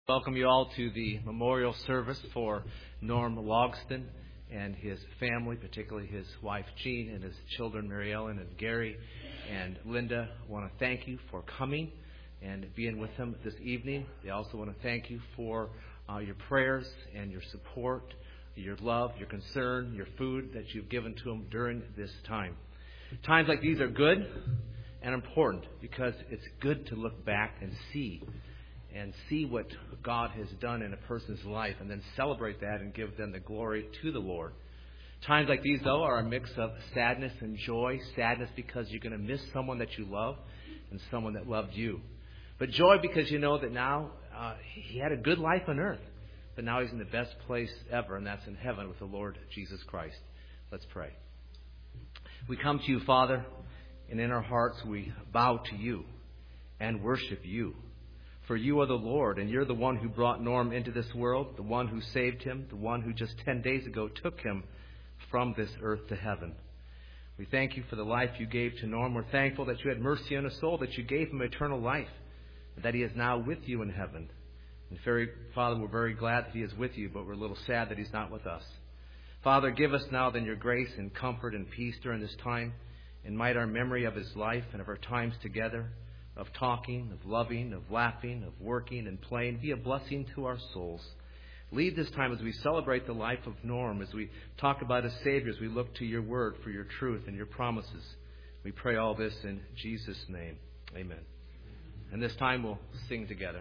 Welcome you all to the memorial service for Norm Logston and his family, particularly his wife Jean and his children Mary Ellen and Gary and Linda. I want to thank you for coming and being with him this evening. They also want to thank you for your prayers and your support, your love, your concern, your food that you've given to him during this time. Times like these are good and important because it's good to look back and see what God has done in a person's life and then celebrate that and give them the glory to the Lord. Times like these, though, are a mix of sadness and joy. Sadness because you're going to miss someone that you love and someone that loved you. But joy because you know that now he had a good life on earth, but now he's in the best place ever, and that's in heaven with the Lord Jesus Christ. Let's pray. We come to you, Father, and in our hearts we bow to you and worship you. For you are the Lord, and you're the one who brought Norm into this world, the one who saved him, the one who just 10 days ago took him from this earth to heaven. We thank you for the life you gave to Norm. We're thankful that you had mercy on his soul, that you gave him eternal life, and that he is now with you in heaven. And Father, we're very glad that he is with you, but we're a little sad that he's not with us. Father, give us now then your grace and comfort and peace during this time, and might our memory of his life and of our times together, of talking, of loving, of laughing, of working and playing, be a blessing to our souls. Lead this time as we celebrate the life of Norm, as we talk about his Savior, as we look to your word for your truth and your promises. We pray all this in Jesus' name. Amen. And this time we'll sing together.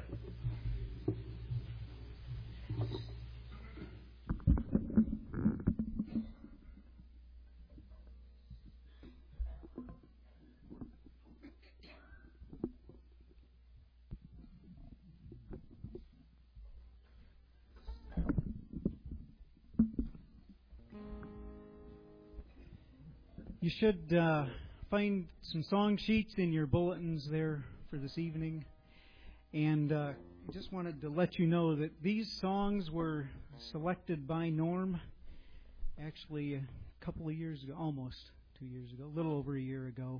You should find some song sheets in your bulletins there for this evening. And I just wanted to let you know that these songs were selected by Norm actually a couple of years ago, almost 2 years ago, a little over a year ago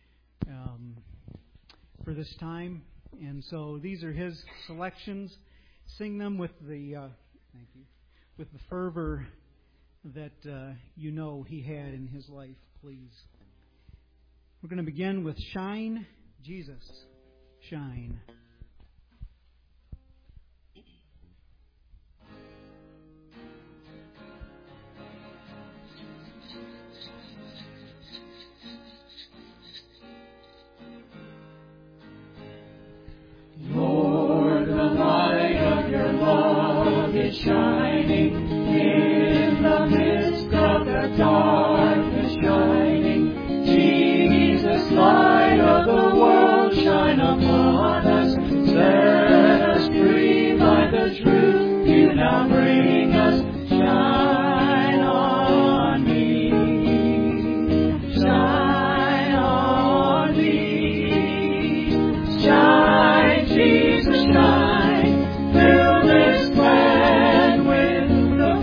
for this time. And so these are his selections. Sing them with the with the fervor that you know he had in his life, please. We're going to begin with Shine, Jesus, Shine. Lord, the light of your love is shining in the midst of the darkness shining. Jesus, light of the world, shine upon us. Set us free by the truth you now bring us. Shine on me. Shine on me. Shine, Jesus, shine. Fill this land with the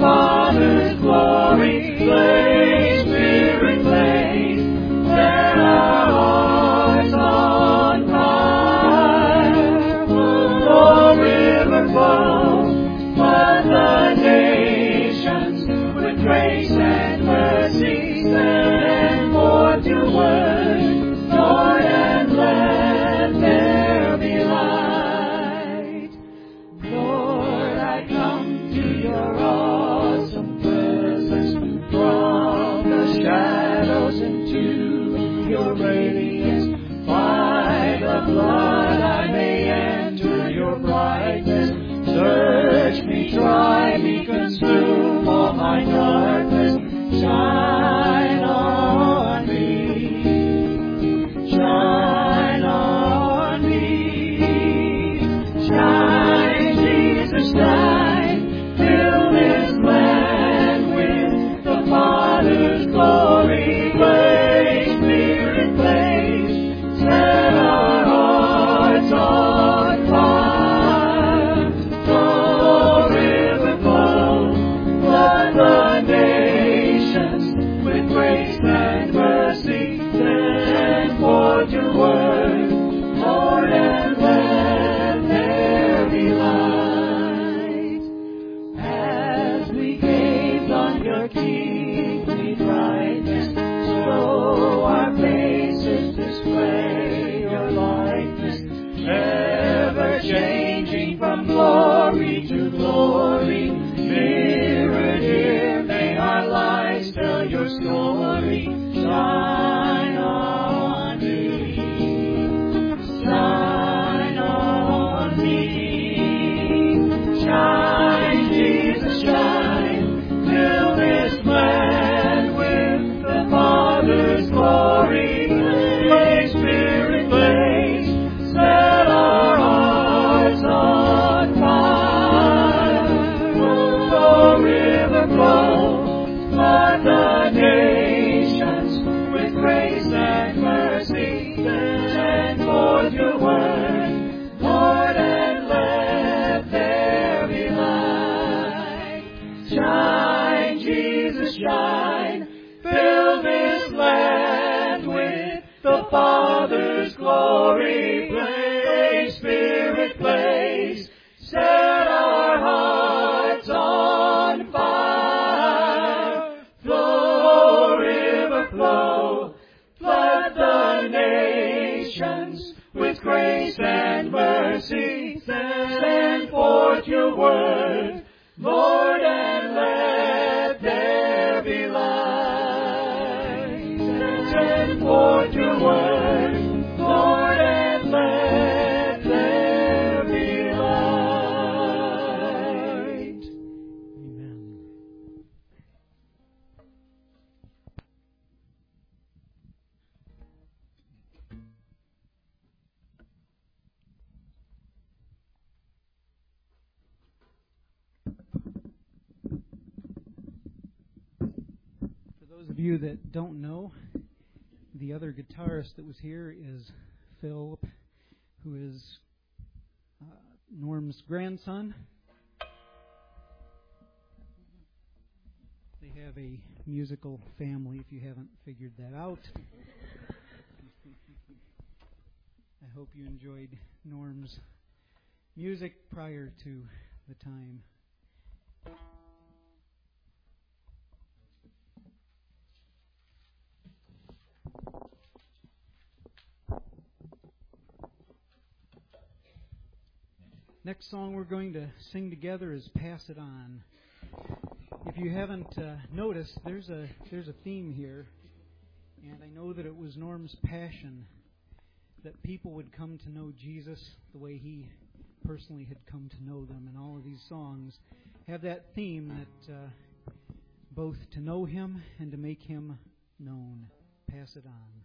glory to glory. Nearer, dear, may our lives tell your story. Shine on me. Shine on me. Shine, Jesus, shine. Fill this land with the Father's glory. Blaze, Spirit, blaze. Set our hearts on fire. Flow, river, flow. Flood the nations with grace and mercy. Send forth your word, Lord, and let there be light. Shine, Jesus, shine. Fill this land with the Father's glory. Blaze, Spirit, blaze. Set our hearts on fire. Flow, river, flow. Flood the nations with grace and mercy. Send forth your word, Lord, and let there be light. Send forth your word, Lord, and let there be light. Amen. For those of you that don't know, the other guitarist that was here is Phil, who is Norm's grandson. They have a musical family, if you haven't figured that out. I hope you enjoyed Norm's music prior to the time. Next song we're going to sing together is Pass It On. If you haven't noticed, there's a theme here, and I know that it was Norm's passion that people would come to know Jesus the way he personally had come to know them, and all of these songs have that theme that both to know him and to make him known. Pass it on.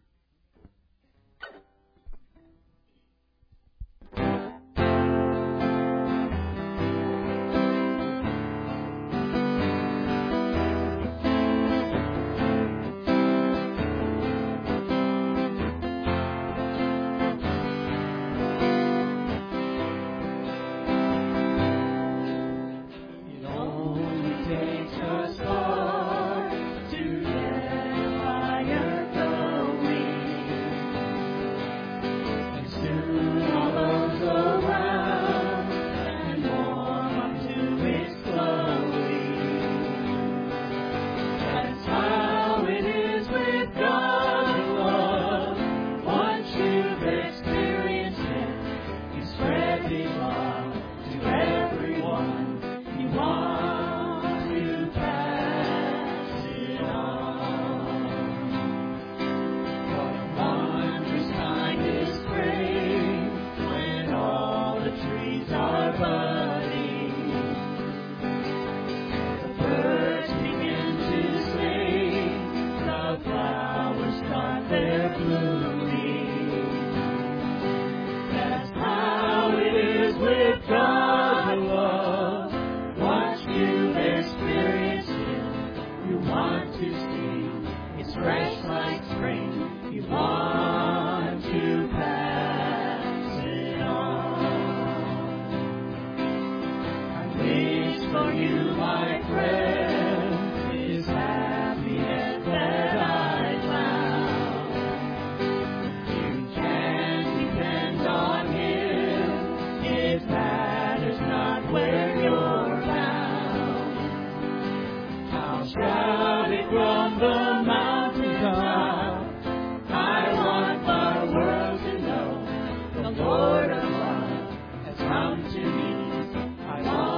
Lord of love has come to me. I want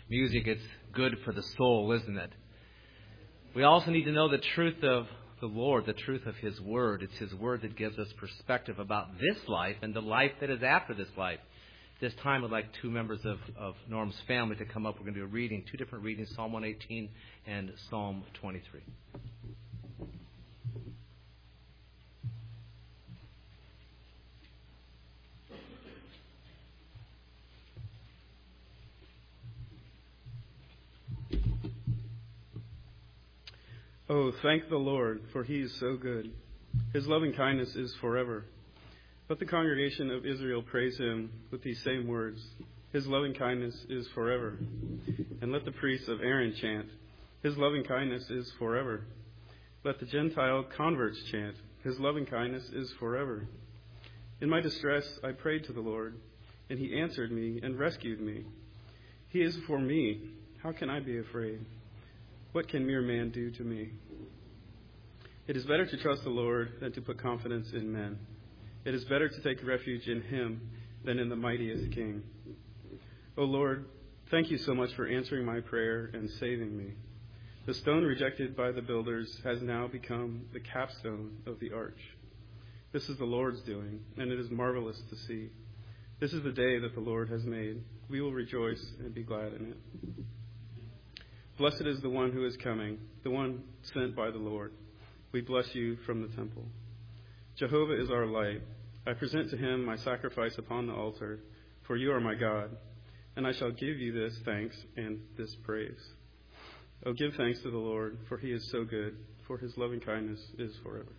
music. It's good for the soul, isn't it? We also need to know the truth of the Lord, the truth of His Word. It's His Word that gives us perspective about this life and the life that is after this life. This time I'd like two members of Norm's family to come up. We're going to do a reading, two different readings, Psalm 118 and Psalm 23. Oh, thank the Lord, for He is so good. His loving kindness is forever. Let the congregation of Israel praise Him with these same words. His loving kindness is forever. And let the priests of Aaron chant. His loving kindness is forever. Let the Gentile converts chant. His loving kindness is forever. In my distress I prayed to the Lord, and He answered me and rescued me. He is for me. How can I be afraid? What can mere man do to me? It is better to trust the Lord than to put confidence in men. It is better to take refuge in Him than in the mightiest king. O Lord, thank you so much for answering my prayer and saving me. The stone rejected by the builders has now become the capstone of the arch. This is the Lord's doing, and it is marvelous to see. This is the day that the Lord has made. We will rejoice and be glad in it. Blessed is the one who is coming, the one sent by the Lord. We bless you from the temple. Jehovah is our light. I present to Him my sacrifice upon the altar, for you are my God, and I shall give you this thanks and this praise. Oh, give thanks to the Lord, for He is so good, for His loving kindness is forever.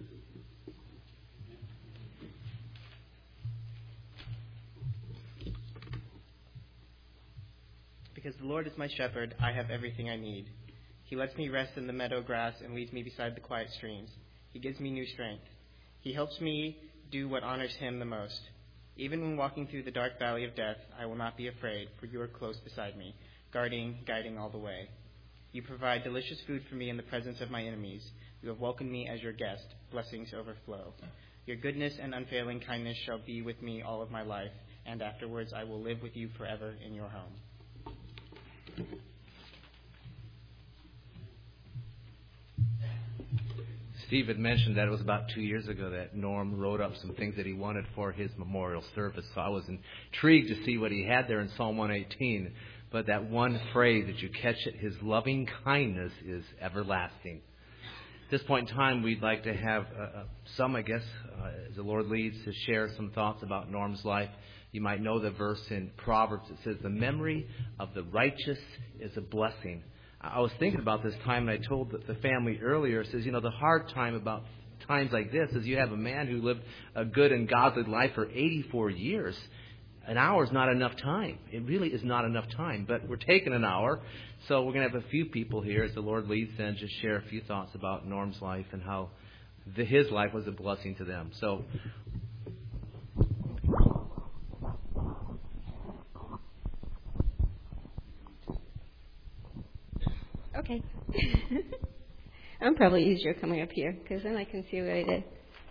Because the Lord is my shepherd, I have everything I need. He lets me rest in the meadow grass and leads me beside the quiet streams. He gives me new strength. He helps me do what honors Him the most. Even when walking through the dark valley of death, I will not be afraid, for you are close beside me, guiding all the way. You provide delicious food for me in the presence of my enemies. You have welcomed me as your guest. Blessings overflow. Your goodness and unfailing kindness shall be with me all of my life, and afterwards I will live with you forever in your home. Steve had mentioned that it was about 2 years ago that Norm wrote up some things that he wanted for his memorial service. So I was intrigued to see what he had there in Psalm 118. But that one phrase, that you catch it, His loving kindness is everlasting. At this point in time, we'd like to have some, I guess, as the Lord leads, to share some thoughts about Norm's life. You might know the verse in Proverbs. It says, the memory of the righteous is a blessing. I was thinking about this time, and I told the family earlier, it says, the hard time about times like this is you have a man who lived a good and godly life for 84 years. An hour is not enough time. It really is not enough time. But we're taking an hour, so we're going to have a few people here, as the Lord leads, then just share a few thoughts about Norm's life and how his life was a blessing to them. So okay. I'm probably easier coming up here because then I can see what I did.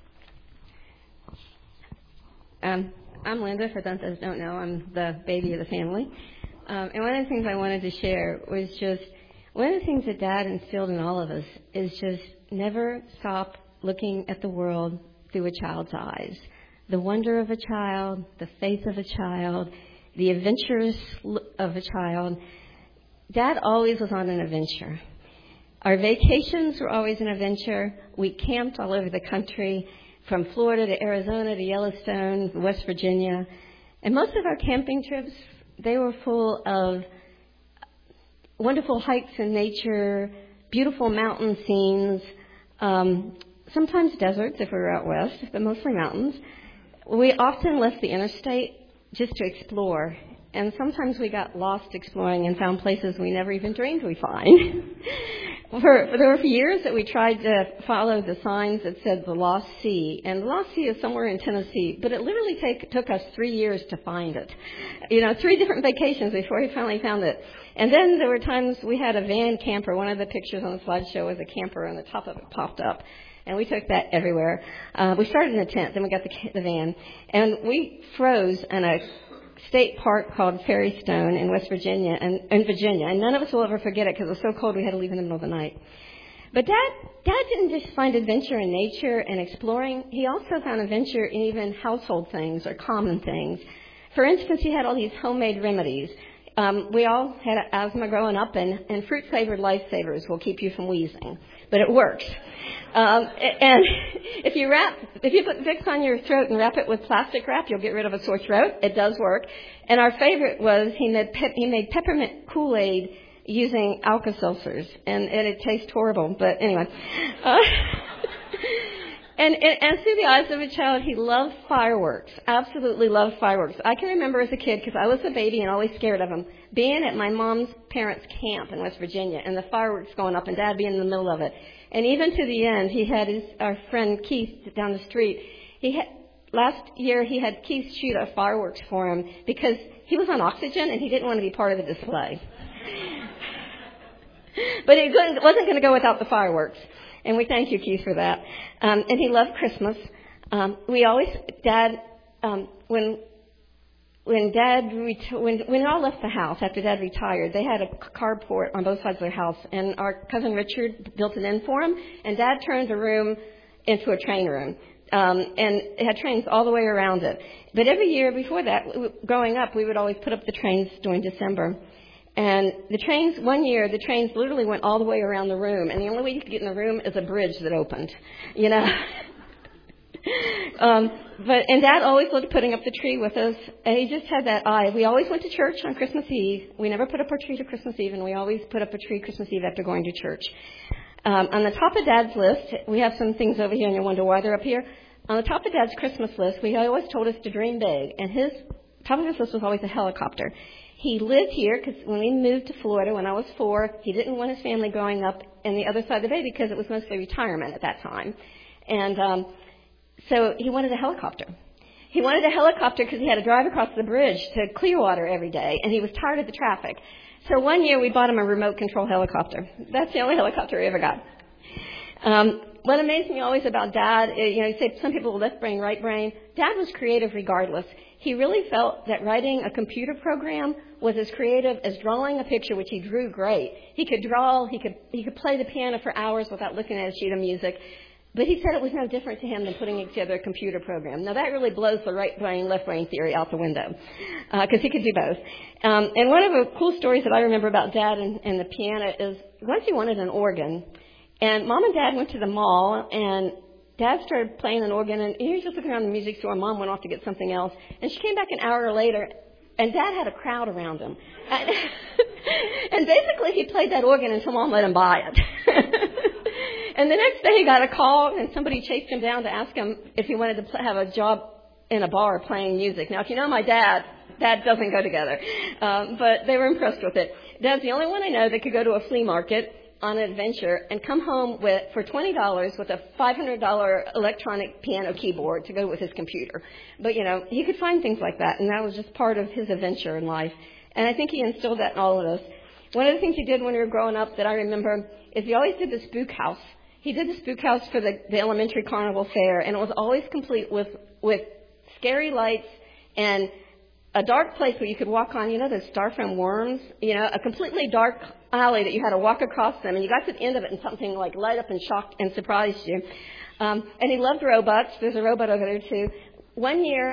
I'm Linda, for those that don't know. I'm the baby of the family. And one of the things I wanted to share was just one of the things that Dad instilled in all of us is just never stop looking at the world through a child's eyes. The wonder of a child, the faith of a child, the adventurous of a child. Dad always was on an adventure. Our vacations were always an adventure. We camped all over the country, from Florida to Arizona to Yellowstone, West Virginia. And most of our camping trips, they were full of wonderful hikes in nature, beautiful mountain scenes, sometimes deserts if we were out west, but mostly mountains. We often left the interstate just to explore. And sometimes we got lost exploring and found places we never even dreamed we'd find. There were years that we tried to follow the signs that said the Lost Sea. And the Lost Sea is somewhere in Tennessee, but it literally took us 3 years to find it. 3 different vacations before we finally found it. And then there were times we had a van camper. One of the pictures on the slideshow was a camper, and the top of it popped up. And we took that everywhere. We started in a tent, then we got the van. And we froze in a state park called Fairy Stone in West Virginia, and none of us will ever forget it because it was so cold we had to leave in the middle of the night. But Dad didn't just find adventure in nature and exploring. He also found adventure in even household things or common things. For instance, he had all these homemade remedies. We all had asthma growing up, and fruit-flavored lifesavers will keep you from wheezing, but it works. And if you put Vicks on your throat and wrap it with plastic wrap, you'll get rid of a sore throat. It does work. And our favorite was he made peppermint Kool-Aid using Alka-Seltzers, and it tastes horrible. But anyway. And through the eyes of a child, he loved fireworks, absolutely loved fireworks. I can remember as a kid, because I was a baby and always scared of them, being at my mom's parents' camp in West Virginia, and the fireworks going up, and Dad being in the middle of it. And even to the end, he had our friend Keith down the street. Last year, he had Keith shoot a fireworks for him because he was on oxygen and he didn't want to be part of the display. But it wasn't going to go without the fireworks. And we thank you, Keith, for that. And he loved Christmas. When we all left the house after Dad retired, they had a carport on both sides of their house, and our cousin Richard built it in for him, and Dad turned the room into a train room. And it had trains all the way around it. But every year before that, growing up, we would always put up the trains during December. And one year, the trains literally went all the way around the room, and the only way you could get in the room is a bridge that opened, you know. And Dad always loved putting up the tree with us, and he just had that eye. We always went to church on Christmas Eve. We never put up our tree to Christmas Eve, and we always put up a tree Christmas Eve after going to church. On the top of Dad's list, we have some things over here, and you wonder why they're up here. On the top of Dad's Christmas list, he always told us to dream big, and his top of his list was always a helicopter. He lived here because when we moved to Florida when I was 4, he didn't want his family growing up on the other side of the bay because it was mostly retirement at that time. And so he wanted a helicopter. He wanted a helicopter because he had to drive across the bridge to Clearwater every day, and he was tired of the traffic. So one year we bought him a remote control helicopter. That's the only helicopter he ever got. What amazed me always about Dad, you say some people left brain, right brain. Dad was creative regardless. He really felt that writing a computer program was as creative as drawing a picture, which he drew great. He could draw, he could play the piano for hours without looking at a sheet of music. But he said it was no different to him than putting together a computer program. Now, that really blows the right brain, left brain theory out the window, because he could do both. And one of the cool stories that I remember about Dad and the piano is once he wanted an organ, and Mom and Dad went to the mall, and Dad started playing an organ, and he was just looking around the music store. Mom went off to get something else, and she came back an hour later, and Dad had a crowd around him. And basically, he played that organ until Mom let him buy it. And the next day, he got a call, and somebody chased him down to ask him if he wanted to have a job in a bar playing music. Now, if you know my dad, that doesn't go together. But they were impressed with it. Dad's the only one I know that could go to a flea market on an adventure and come home for $20 with a $500 electronic piano keyboard to go with his computer. But, he could find things like that, and that was just part of his adventure in life. And I think he instilled that in all of us. One of the things he did when we were growing up that I remember is he always did the spook house. He did the spook house for the elementary carnival fair, and it was always complete with scary lights and a dark place where you could walk on, those styrofoam worms, a completely dark alley that you had to walk across them, and you got to the end of it and something like light up and shocked and surprised you. And he loved robots. There's a robot over there too. One year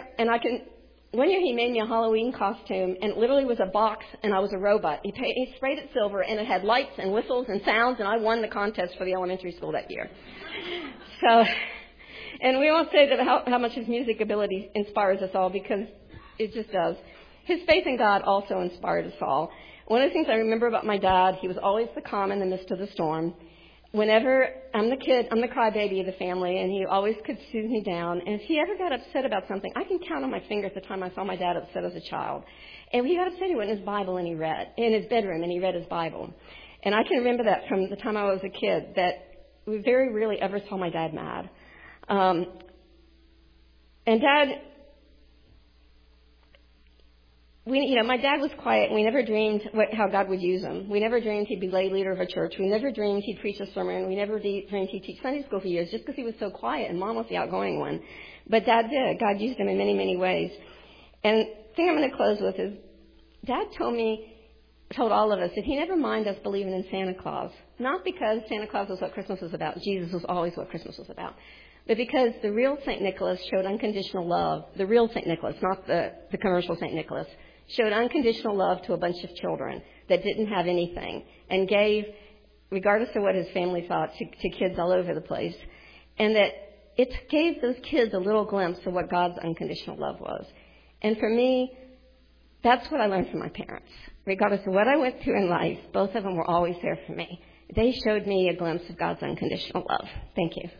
he made me a Halloween costume, and it literally was a box, and I was a robot. He sprayed it silver, and it had lights and whistles and sounds, and I won the contest for the elementary school that year. So, and we won't say that how much his music ability inspires us all, because it just does. His faith in God also inspired us all. One of the things I remember about my dad, he was always the calm in the midst of the storm. Whenever I'm the crybaby of the family, and he always could soothe me down. And if he ever got upset about something, I can count on my fingers the time I saw my dad upset as a child. And when he got upset, he went in his Bible and he read, in his bedroom, and he read his Bible. And I can remember that from the time I was a kid, that we very rarely ever saw my dad mad. And Dad, my dad was quiet, and we never dreamed how God would use him. We never dreamed he'd be lay leader of a church. We never dreamed he'd preach a sermon. We never dreamed he'd teach Sunday school for years, just because he was so quiet, and Mom was the outgoing one. But Dad did. God used him in many, many ways. And thing I'm going to close with is Dad told all of us that he never minded us believing in Santa Claus. Not because Santa Claus was what Christmas was about. Jesus was always what Christmas was about. But because the real St. Nicholas showed unconditional love, the real St. Nicholas, not the commercial St. Nicholas, showed unconditional love to a bunch of children that didn't have anything and gave, regardless of what his family thought, to kids all over the place. And that it gave those kids a little glimpse of what God's unconditional love was. And for me, that's what I learned from my parents. Regardless of what I went through in life, both of them were always there for me. They showed me a glimpse of God's unconditional love. Thank you.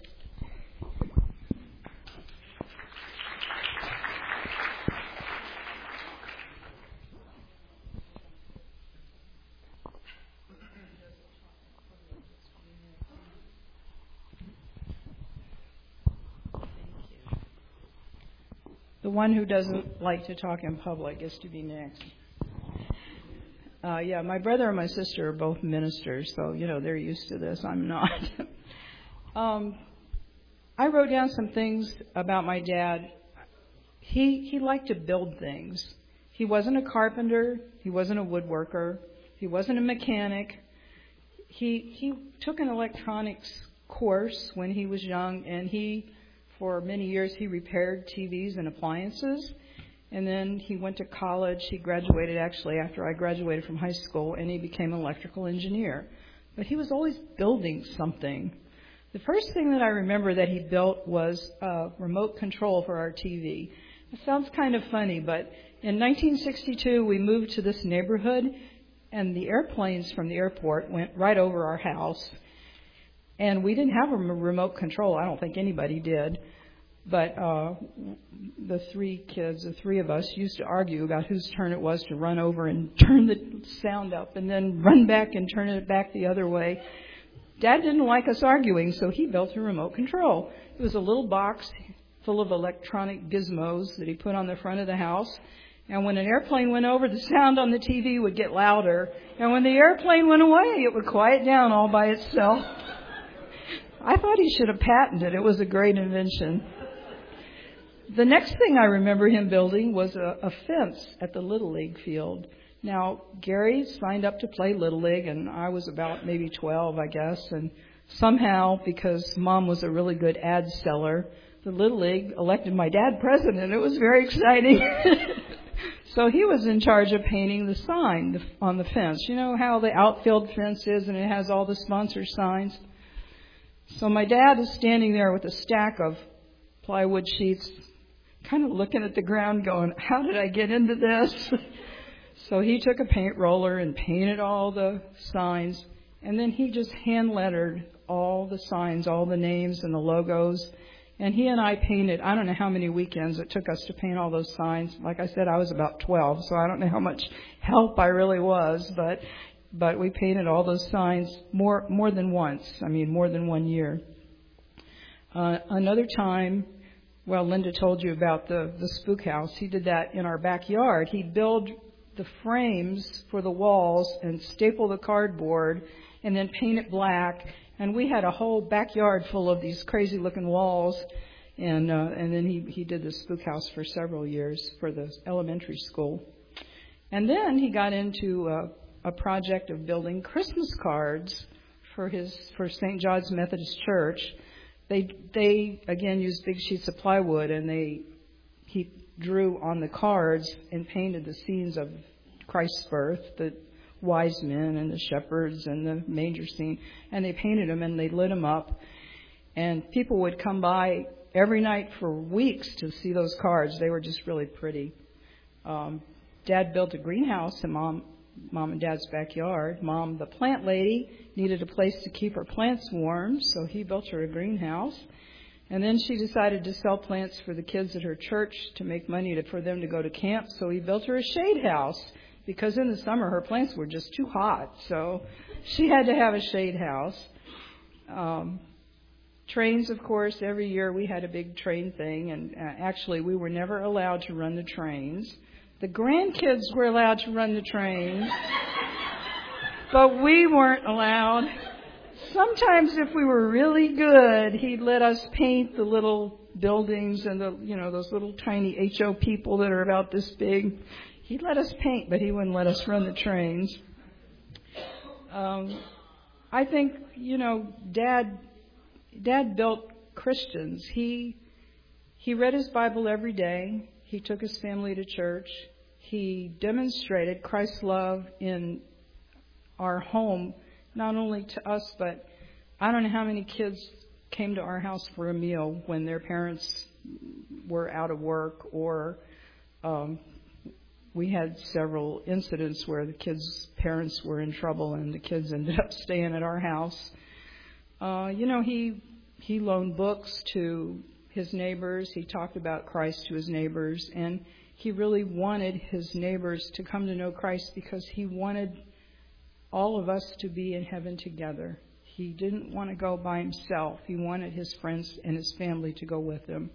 The one who doesn't like to talk in public gets to be next. My brother and my sister are both ministers, so, they're used to this. I'm not. I wrote down some things about my dad. He liked to build things. He wasn't a carpenter. He wasn't a woodworker. He wasn't a mechanic. He took an electronics course when he was young, and for many years, he repaired TVs and appliances. And then he went to college. He graduated actually after I graduated from high school, and he became an electrical engineer. But he was always building something. The first thing that I remember that he built was a remote control for our TV. It sounds kind of funny, but in 1962, we moved to this neighborhood, and the airplanes from the airport went right over our house. And we didn't have a remote control. I don't think anybody did. But the three of us, used to argue about whose turn it was to run over and turn the sound up and then run back and turn it back the other way. Dad didn't like us arguing, so he built a remote control. It was a little box full of electronic gizmos that he put on the front of the house. And when an airplane went over, the sound on the TV would get louder. And when the airplane went away, it would quiet down all by itself. I thought he should have patented it. It was a great invention. The next thing I remember him building was a fence at the Little League field. Now, Gary signed up to play Little League, and I was about maybe 12, I guess. And somehow, because Mom was a really good ad seller, the Little League elected my dad president. It was very exciting. So he was in charge of painting the sign on the fence. You know how the outfield fence is, and it has all the sponsor signs? So my dad is standing there with a stack of plywood sheets, kind of looking at the ground going, how did I get into this? So he took a paint roller and painted all the signs, and then he just hand-lettered all the signs, all the names and the logos. And he and I painted, I don't know how many weekends it took us to paint all those signs. Like I said, I was about 12, so I don't know how much help I really was, but we painted all those signs more than once. More than 1 year. Another time, Linda told you about the spook house. He did that in our backyard. He'd build the frames for the walls and staple the cardboard and then paint it black. And we had a whole backyard full of these crazy-looking walls. And then he did the spook house for several years for the elementary school. And then he got into a project of building Christmas cards for St. John's Methodist Church. They again used big sheets of plywood, and he drew on the cards and painted the scenes of Christ's birth, the wise men and the shepherds and the manger scene, and they painted them and they lit them up, and people would come by every night for weeks to see those cards. They were just really pretty. Dad built a greenhouse in Mom and Dad's backyard. Mom, the plant lady, needed a place to keep her plants warm, so he built her a greenhouse. And then she decided to sell plants for the kids at her church to make money for them to go to camp, so he built her a shade house, because in the summer her plants were just too hot, so she had to have a shade house. Trains, of course, every year we had a big train thing, and actually we were never allowed to run the trains. The grandkids were allowed to run the trains, but we weren't allowed. Sometimes if we were really good, he'd let us paint the little buildings and those little tiny HO people that are about this big. He'd let us paint, but he wouldn't let us run the trains. I think, Dad built Christians. He read his Bible every day. He took his family to church. He demonstrated Christ's love in our home, not only to us, but I don't know how many kids came to our house for a meal when their parents were out of work, or we had several incidents where the kids' parents were in trouble and the kids ended up staying at our house. He loaned books to his neighbors. He talked about Christ to his neighbors, and he really wanted his neighbors to come to know Christ because he wanted all of us to be in heaven together. He didn't want to go by himself. He wanted his friends and his family to go with him.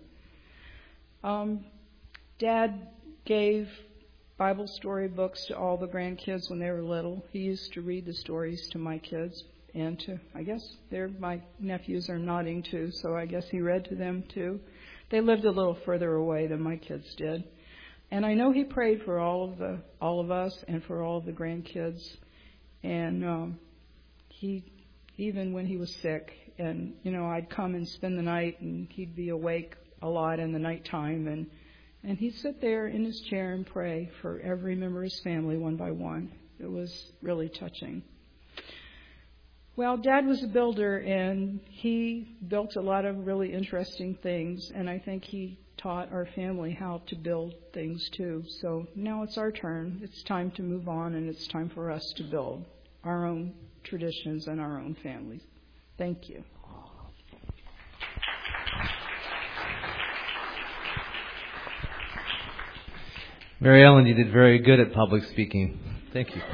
Dad gave Bible story books to all the grandkids when they were little. He used to read the stories to my kids and to, I guess, my nephews are nodding too, so I guess he read to them too. They lived a little further away than my kids did. And I know he prayed for all of us and for all of the grandkids. And he, even when he was sick, and I'd come and spend the night, and he'd be awake a lot in the nighttime, and he'd sit there in his chair and pray for every member of his family one by one. It was really touching. Well, Dad was a builder, and he built a lot of really interesting things, and I think he taught our family how to build things too. So now it's our turn. It's time to move on, and it's time for us to build our own traditions and our own families. Thank you. Mary Ellen, you did very good at public speaking. Thank you.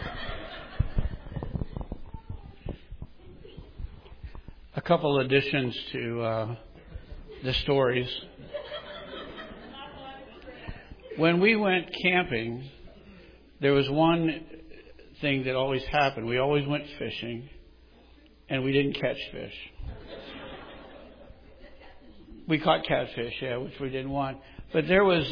A couple additions to the stories. When we went camping, there was one thing that always happened. We always went fishing, and we didn't catch fish. We caught catfish, which we didn't want. But there was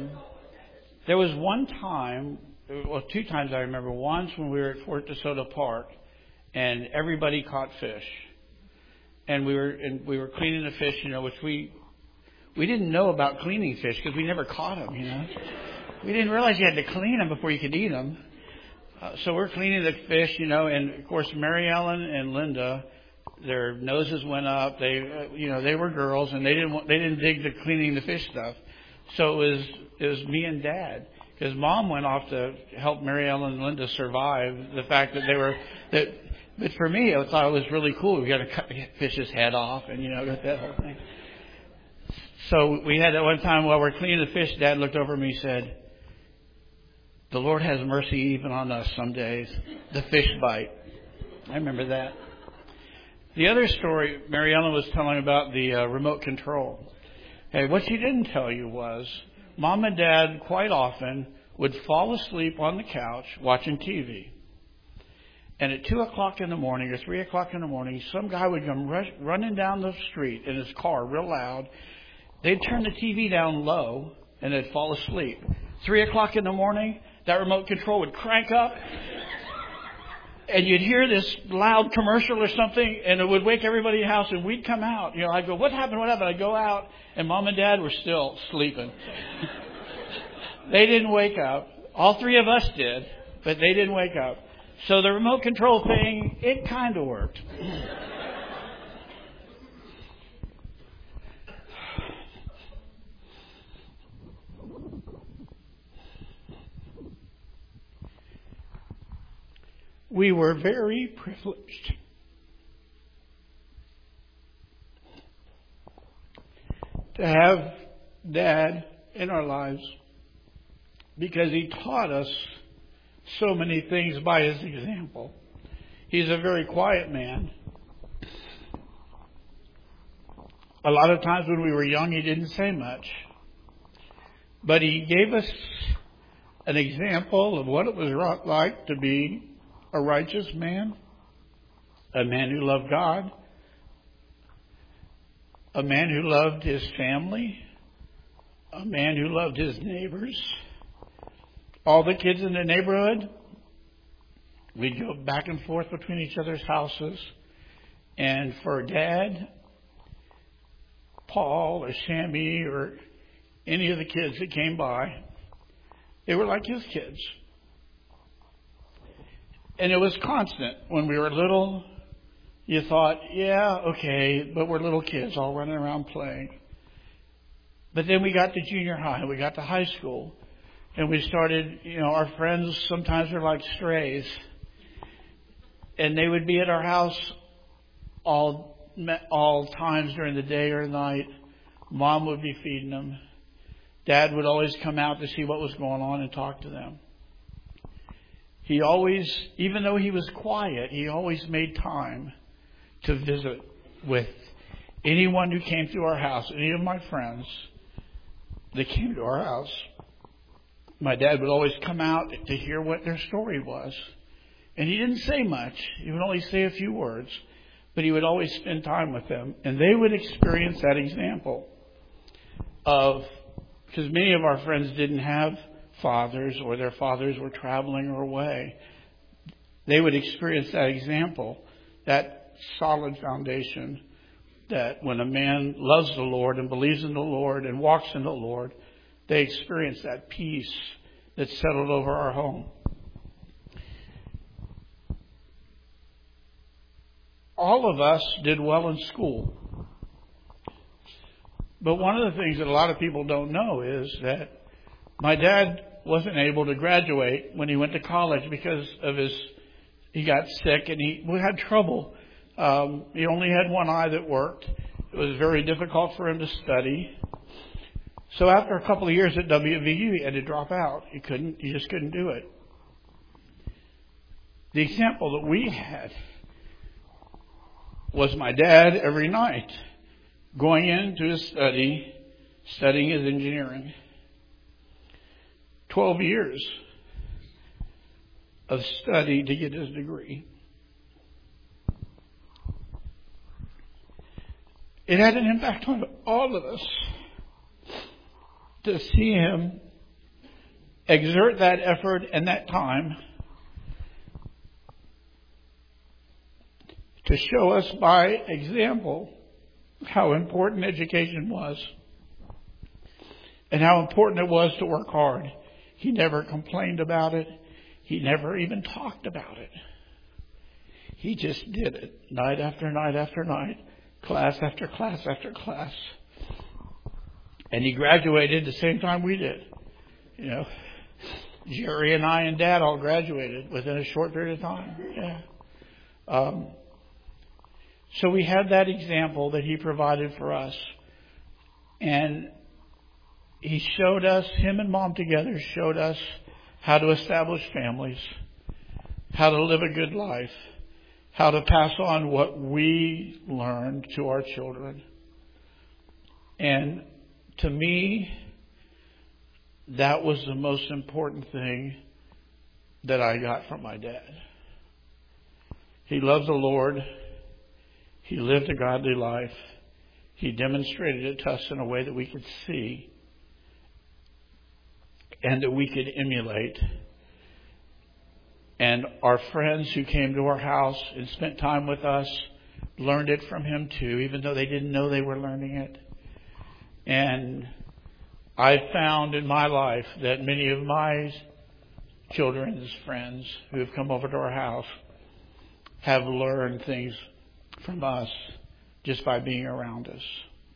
one time, well, two times I remember. Once when we were at Fort DeSoto Park, and everybody caught fish, and we were cleaning the fish, which we didn't know about cleaning fish because we never caught them. We didn't realize you had to clean them before you could eat them. So we're cleaning the fish, and of course Mary Ellen and Linda, their noses went up. They were girls, and they didn't dig the cleaning the fish stuff. So it was me and Dad, because Mom went off to help Mary Ellen and Linda survive the fact that But for me, I thought it was really cool. We got to cut the fish's head off, and got that whole thing. So we had that one time while we're cleaning the fish. Dad looked over at me and said, "The Lord has mercy even on us some days. The fish bite." I remember that. The other story Mary Ellen was telling about the remote control. Hey, what she didn't tell you was Mom and Dad quite often would fall asleep on the couch watching TV. And at 2 o'clock in the morning or 3 o'clock in the morning, some guy would come running down the street in his car real loud. They'd turn the TV down low and they'd fall asleep. 3 o'clock in the morning, that remote control would crank up. And you'd hear this loud commercial or something, and it would wake everybody in the house, and we'd come out. I'd go, what happened? I'd go out, and Mom and Dad were still sleeping. They didn't wake up. All three of us did, but they didn't wake up. So the remote control thing, it kind of worked. We were very privileged to have Dad in our lives because he taught us so many things by his example. He's a very quiet man. A lot of times when we were young, he didn't say much. But he gave us an example of what it was like to be a righteous man, a man who loved God, a man who loved his family, a man who loved his neighbors. All the kids in the neighborhood, we'd go back and forth between each other's houses. And for Dad, Paul or Shammy or any of the kids that came by, they were like his kids. And it was constant. When we were little, you thought, yeah, okay, but we're little kids all running around playing. But then we got to junior high, we got to high school, and we started, our friends sometimes were like strays. And they would be at our house all times during the day or night. Mom would be feeding them. Dad would always come out to see what was going on and talk to them. He always, even though he was quiet, he always made time to visit with anyone who came to our house, any of my friends that came to our house. My dad would always come out to hear what their story was. And he didn't say much. He would only say a few words. But he would always spend time with them. And they would experience that example of, because many of our friends didn't have fathers or their fathers were traveling or away. They would experience that example, that solid foundation, that when a man loves the Lord and believes in the Lord and walks in the Lord, they experience that peace that's settled over our home. All of us did well in school. But one of the things that a lot of people don't know is that my dad wasn't able to graduate when he went to college because of he got sick and we had trouble. He only had one eye that worked. It was very difficult for him to study. So after a couple of years at WVU, he had to drop out. He just couldn't do it. The example that we had was my dad every night going into his study, studying his engineering. 12 years of study to get his degree. It had an impact on all of us to see him exert that effort and that time to show us by example how important education was and how important it was to work hard. He never complained about it. He never even talked about it. He just did it night after night after night, class after class after class. And he graduated the same time we did. Jerry and I and Dad all graduated within a short period of time. Yeah. So we had that example that he provided for us. And he showed us, him and Mom together, showed us how to establish families, how to live a good life, how to pass on what we learned to our children. And to me, that was the most important thing that I got from my dad. He loved the Lord. He lived a godly life. He demonstrated it to us in a way that we could see and that we could emulate. And our friends who came to our house and spent time with us learned it from him too, even though they didn't know they were learning it. And I found in my life that many of my children's friends who have come over to our house have learned things from us just by being around us.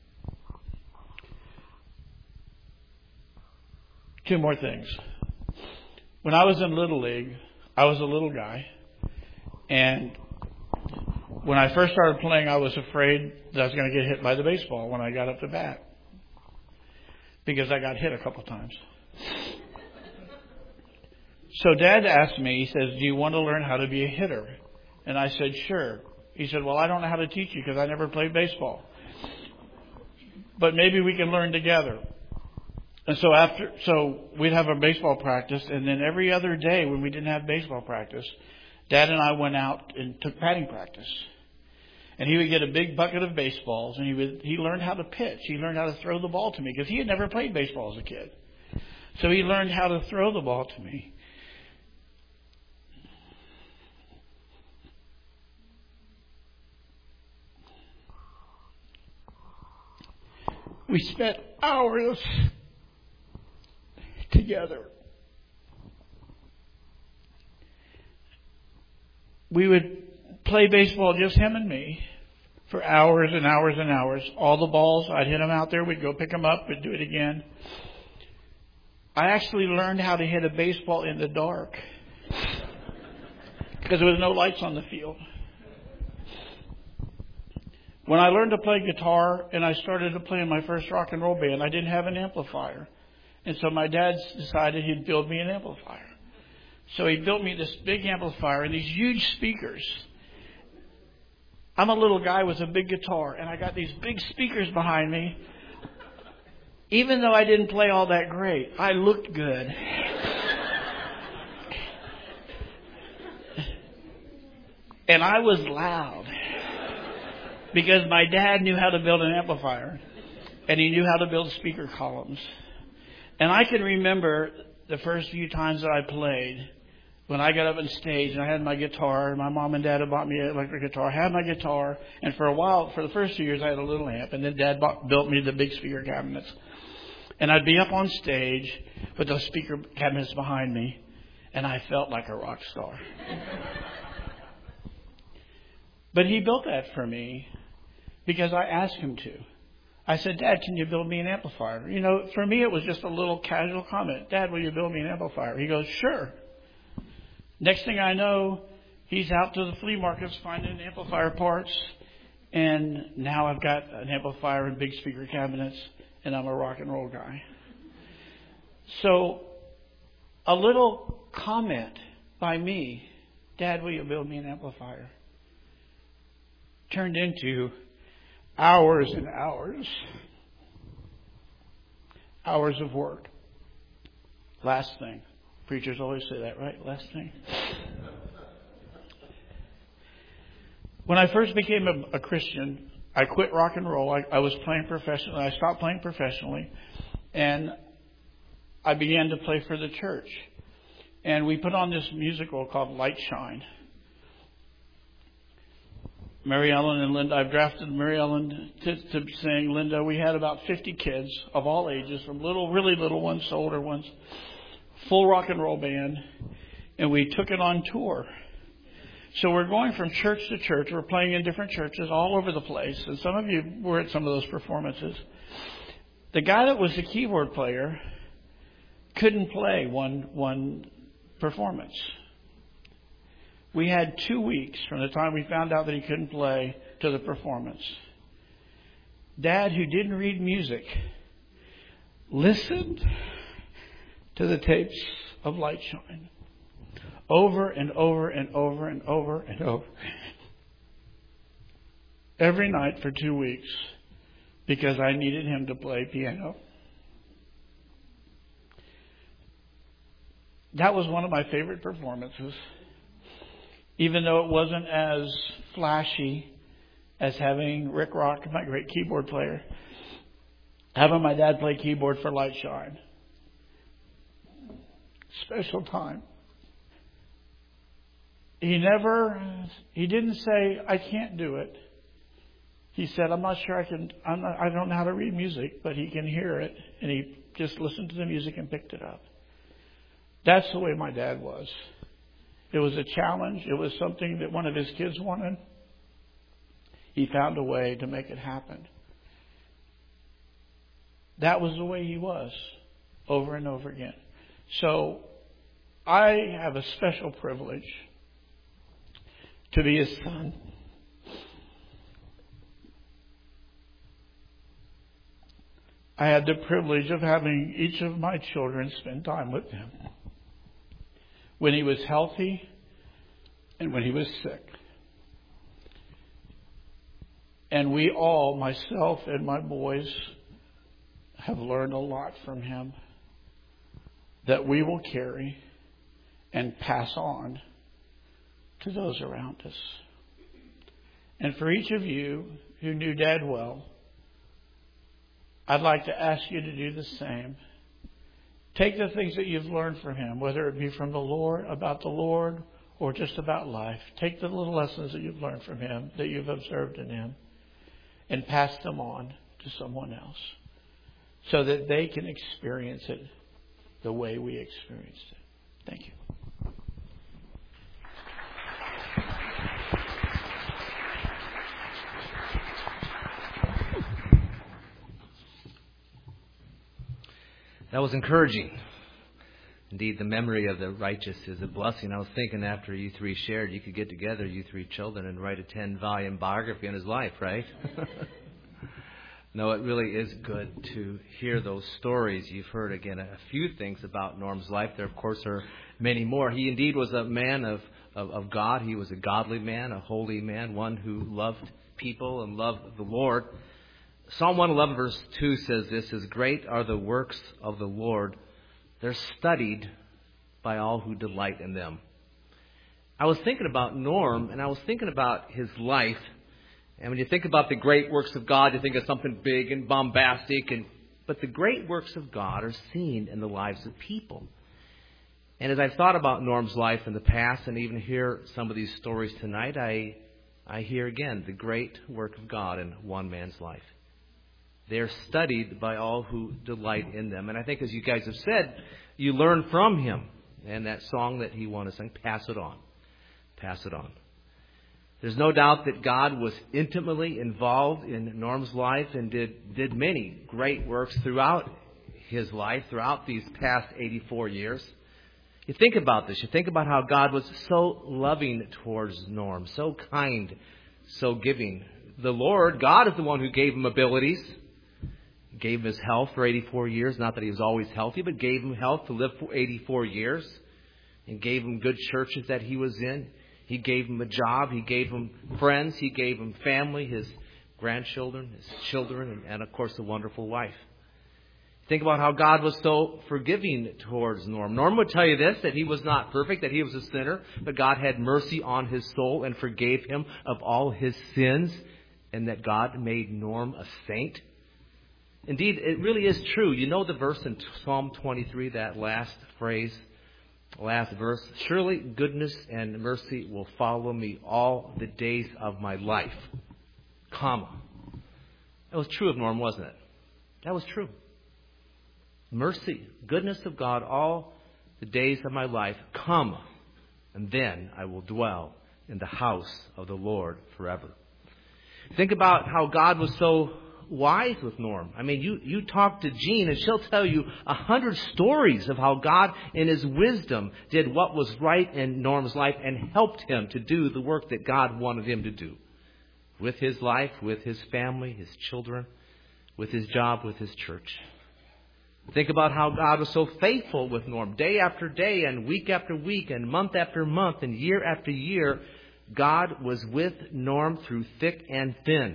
Two more things. When I was in Little League, I was a little guy. And when I first started playing, I was afraid that I was going to get hit by the baseball when I got up to bat. Because I got hit a couple times. So Dad asked me, he says, "Do you want to learn how to be a hitter?" And I said, "Sure." He said, "Well, I don't know how to teach you because I never played baseball. But maybe we can learn together." And so we'd have a baseball practice, and then every other day when we didn't have baseball practice, Dad and I went out and took batting practice. And he would get a big bucket of baseballs, and he learned how to pitch. He learned how to throw the ball to me because he had never played baseball as a kid. So he learned how to throw the ball to me. We spent hours together. We would play baseball, just him and me, for hours and hours and hours. All the balls, I'd hit them out there. We'd go pick them up. We'd do it again. I actually learned how to hit a baseball in the dark because there was no lights on the field. When I learned to play guitar and I started to play in my first rock and roll band, I didn't have an amplifier. And so my dad decided he'd build me an amplifier. So he built me this big amplifier and these huge speakers. I'm a little guy with a big guitar, and I got these big speakers behind me. Even though I didn't play all that great, I looked good. And I was loud. Because my dad knew how to build an amplifier. And he knew how to build speaker columns. And I can remember the first few times that I played, when I got up on stage and I had my guitar. My mom and dad had bought me an electric guitar. I had my guitar. And for a while, for the first few years, I had a little amp. And then Dad built me the big speaker cabinets. And I'd be up on stage with those speaker cabinets behind me. And I felt like a rock star. But he built that for me because I asked him to. I said, Dad, can you build me an amplifier? You know, for me, it was just a little casual comment. Dad, will you build me an amplifier? He goes, sure. Next thing I know, he's out to the flea markets finding amplifier parts. And now I've got an amplifier and big speaker cabinets, and I'm a rock and roll guy. So a little comment by me, Dad, will you build me an amplifier? Turned into hours and hours of work. Last thing. Preachers always say that, right? Last thing. When I first became a Christian, I quit rock and roll. I was playing professionally. I stopped playing professionally. And I began to play for the church. And we put on this musical called Light Shine. Mary Ellen and Linda, I've drafted Mary Ellen to sing. Linda, we had about 50 kids of all ages, from really little ones to older ones. Full rock and roll band. And we took it on tour. So we're going from church to church. We're playing in different churches all over the place. And some of you were at some of those performances. The guy that was the keyboard player couldn't play one performance. We had 2 weeks from the time we found out that he couldn't play to the performance. Dad, who didn't read music, listened to the tapes of Light Shine over and over and over and over and over. Every night for 2 weeks, because I needed him to play piano. That was one of my favorite performances. Even though it wasn't as flashy as having Rick Rock, my great keyboard player, having my dad play keyboard for Light Shine. Special time. He didn't say, I can't do it. He said, I'm not sure I don't know how to read music, but he can hear it. And he just listened to the music and picked it up. That's the way my dad was. It was a challenge. It was something that one of his kids wanted. He found a way to make it happen. That was the way he was, over and over again. So I have a special privilege to be his son. I had the privilege of having each of my children spend time with him. When he was healthy and when he was sick. And we all, myself and my boys, have learned a lot from him that we will carry and pass on to those around us. And for each of you who knew Dad well, I'd like to ask you to do the same. Take the things that you've learned from him, whether it be from the Lord, about the Lord, or just about life. Take the little lessons that you've learned from him, that you've observed in him, and pass them on to someone else so that they can experience it the way we experienced it. Thank you. That was encouraging. Indeed, the memory of the righteous is a blessing. I was thinking after you three shared, you could get together, you three children, and write a 10-volume biography on his life, right? No, it really is good to hear those stories. You've heard, again, a few things about Norm's life. There, of course, are many more. He indeed was a man of God. He was a godly man, a holy man, one who loved people and loved the Lord. Psalm 111 verse 2 says this, is great are the works of the Lord. They're studied by all who delight in them. I was thinking about Norm, and I was thinking about his life. And when you think about the great works of God, you think of something big and bombastic. But the great works of God are seen in the lives of people. And as I've thought about Norm's life in the past and even hear some of these stories tonight, I hear again the great work of God in one man's life. They're studied by all who delight in them. And I think, as you guys have said, you learn from him. And that song that he wanted to sing, pass it on. Pass it on. There's no doubt that God was intimately involved in Norm's life and did many great works throughout his life, throughout these past 84 years. You think about this. You think about how God was so loving towards Norm, so kind, so giving. The Lord, God, is the one who gave him abilities. Gave him his health for 84 years. Not that he was always healthy, but gave him health to live for 84 years. And gave him good churches that he was in. He gave him a job. He gave him friends. He gave him family, his grandchildren, his children, and of course, a wonderful wife. Think about how God was so forgiving towards Norm. Norm would tell you this, that he was not perfect, that he was a sinner, but God had mercy on his soul and forgave him of all his sins, and that God made Norm a saint. Indeed, it really is true. You know the verse in Psalm 23, that last phrase, last verse. Surely goodness and mercy will follow me all the days of my life. Comma. That was true of Norm, wasn't it? That was true. Mercy, goodness of God all the days of my life. Comma. And then I will dwell in the house of the Lord forever. Think about how God was so wise with Norm. I mean, you talk to Jean and she'll tell you 100 stories of how God in his wisdom did what was right in Norm's life and helped him to do the work that God wanted him to do. With his life, with his family, his children, with his job, with his church. Think about how God was so faithful with Norm. Day after day and week after week and month after month and year after year, God was with Norm through thick and thin.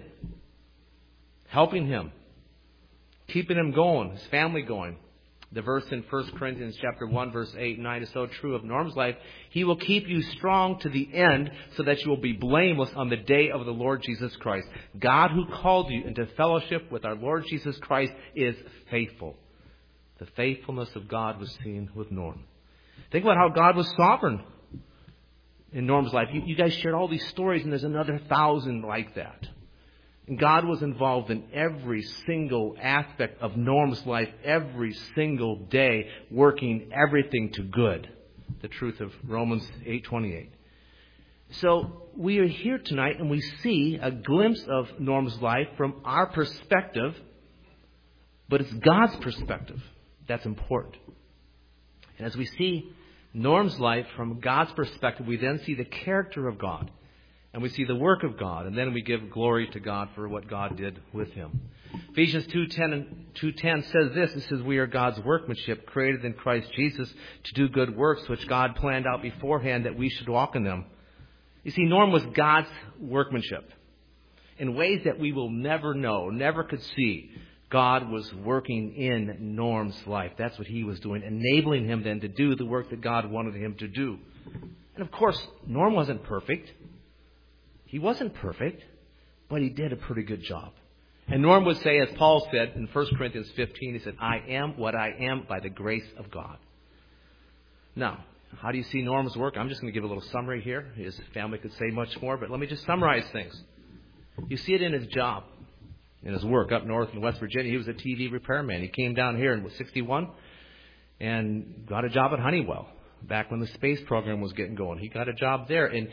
Helping him, keeping him going, his family going. The verse in 1 Corinthians chapter 1, verse 8 and 9 is so true of Norm's life. He will keep you strong to the end so that you will be blameless on the day of the Lord Jesus Christ. God who called you into fellowship with our Lord Jesus Christ is faithful. The faithfulness of God was seen with Norm. Think about how God was sovereign in Norm's life. You guys shared all these stories, and there's another 1,000 like that. And God was involved in every single aspect of Norm's life, every single day, working everything to good. The truth of Romans 8:28. So we are here tonight and we see a glimpse of Norm's life from our perspective, but it's God's perspective that's important. And as we see Norm's life from God's perspective, we then see the character of God. And we see the work of God, and then we give glory to God for what God did with him. Ephesians 2:10 says this. It says, we are God's workmanship, created in Christ Jesus to do good works, which God planned out beforehand that we should walk in them. You see, Norm was God's workmanship. In ways that we will never know, never could see, God was working in Norm's life. That's what he was doing, enabling him then to do the work that God wanted him to do. And of course, Norm wasn't perfect. He wasn't perfect. but he did a pretty good job. And Norm would say, as Paul said in 1 Corinthians 15, he said, I am what I am by the grace of God. Now, how do you see Norm's work? I'm just going to give a little summary here. His family could say much more, but let me just summarize things. You see it in his job, in his work up north in West Virginia. He was a TV repairman. He came down here in 1961 and got a job at Honeywell back when the space program was getting going. He got a job there. And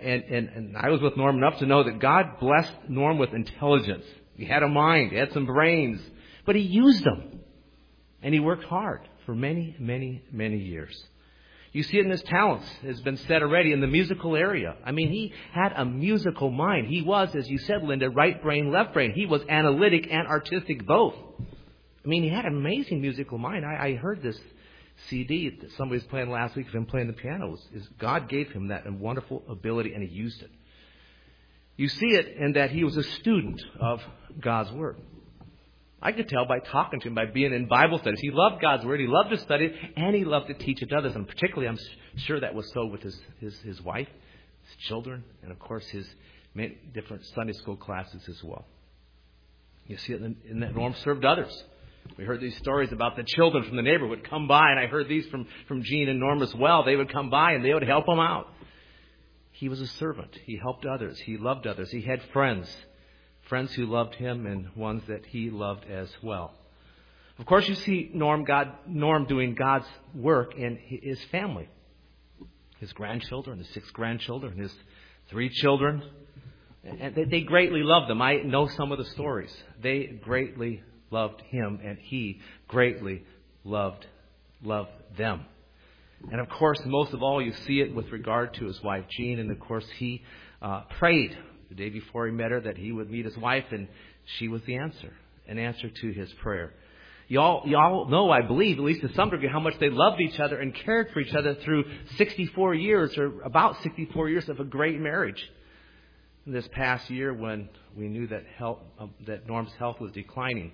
I was with Norm enough to know that God blessed Norm with intelligence. He had a mind. He had some brains. But he used them. And he worked hard for many, many, many years. You see it in his talents. It's been said already in the musical area. I mean, he had a musical mind. He was, as you said, Linda, right brain, left brain. He was analytic and artistic both. I mean, he had an amazing musical mind. I heard this CD that somebody was playing last week of him playing the piano. God gave him that wonderful ability, and he used it. You see it in that he was a student of God's Word. I could tell by talking to him, by being in Bible studies. He loved God's Word, he loved to study it, and he loved to teach it to others. And particularly, I'm sure that was so with his wife, his children, and of course his many different Sunday school classes as well. You see it in that Norm served others. We heard these stories about the children from the neighborhood come by, and I heard these from Gene and Norm as well. They would come by and they would help him out. He was a servant. He helped others. He loved others. He had friends who loved him and ones that he loved as well. Of course, you see Norm doing God's work in his family. His grandchildren, his 6 grandchildren, his 3 children. And they greatly loved him. I know some of the stories. They greatly loved him, and he greatly loved them. And of course, most of all, you see it with regard to his wife, Jean. And of course, he prayed the day before he met her that he would meet his wife, and she was the answer, an answer to his prayer. Y'all know, I believe, at least to some degree, how much they loved each other and cared for each other through 64 years, or about 64 years of a great marriage. This past year, when we knew that Norm's health was declining,